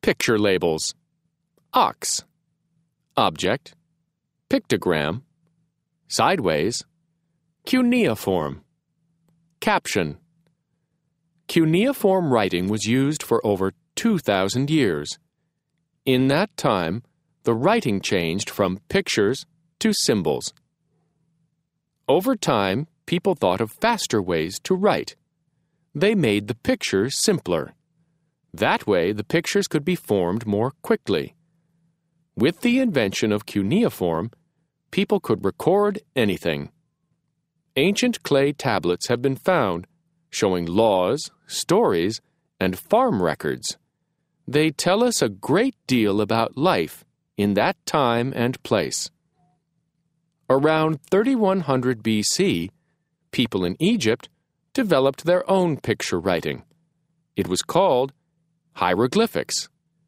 Picture labels. Ox. Object. Pictogram. Sideways. Cuneiform. Caption. Cuneiform writing was used for over 2,000 years. In that time, the writing changed from pictures to symbols. Over time, people thought of faster ways to write. They made the pictures simpler. That way, the pictures could be formed more quickly. With the invention of cuneiform, people could record anything. Ancient clay tablets have been found, showing laws, stories, and farm records. They tell us a great deal about life in that time and place. Around 3100 BC, people in Egypt developed their own picture writing. It was called hieroglyphics.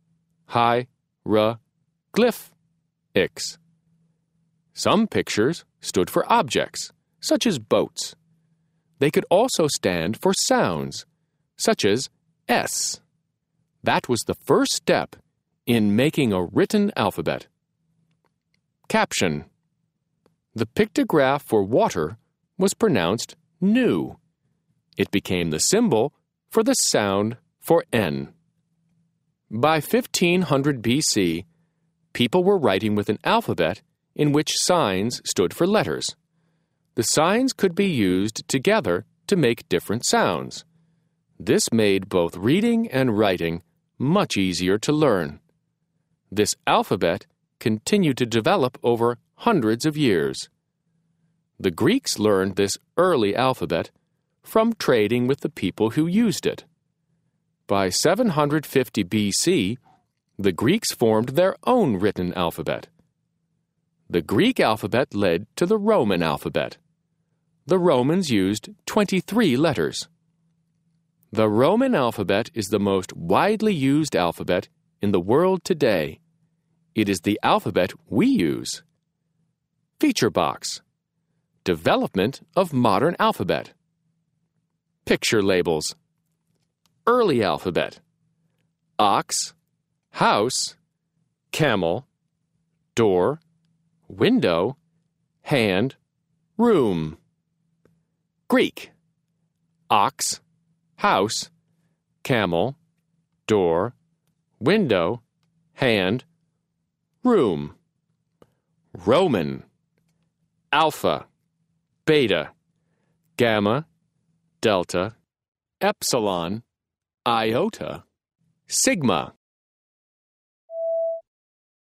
Hi-ra-glyph-ics. Some pictures stood for objects, such as boats. They could also stand for sounds, such as S. That was the first step in making a written alphabet. Caption. The pictograph for water was pronounced nu. It became the symbol for the sound for N. By 1500 BC, people were writing with an alphabet in which signs stood for letters. The signs could be used together to make different sounds. This made both reading and writing much easier to learn. This alphabet continued to develop over hundreds of years. The Greeks learned this early alphabet from trading with the people who used it. By 750 BC, the Greeks formed their own written alphabet. The Greek alphabet led to the Roman alphabet. The Romans used 23 letters. The Roman alphabet is the most widely used alphabet in the world today. It is the alphabet we use. Feature box. Development of modern alphabet. Picture labels. Early alphabet. Ox, house, camel, door, window, hand, room. Greek. Ox, house, camel, door, window, hand, room. Roman. Alpha, beta, gamma, delta, epsilon, iota, sigma.